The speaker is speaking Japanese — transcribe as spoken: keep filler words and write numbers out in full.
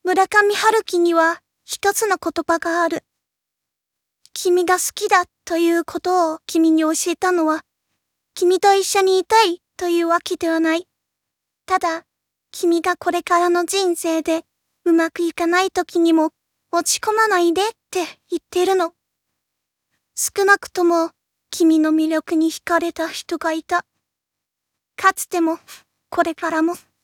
村上春樹には一つの言葉がある。君が好きだということを君に教えたのは、君と一緒にいたいというわけではない。ただ、君がこれからの人生でうまくいかない時にも落ち込まないでって言ってるの。少なくとも君の魅力に惹かれた人がいた。かつても、これからも。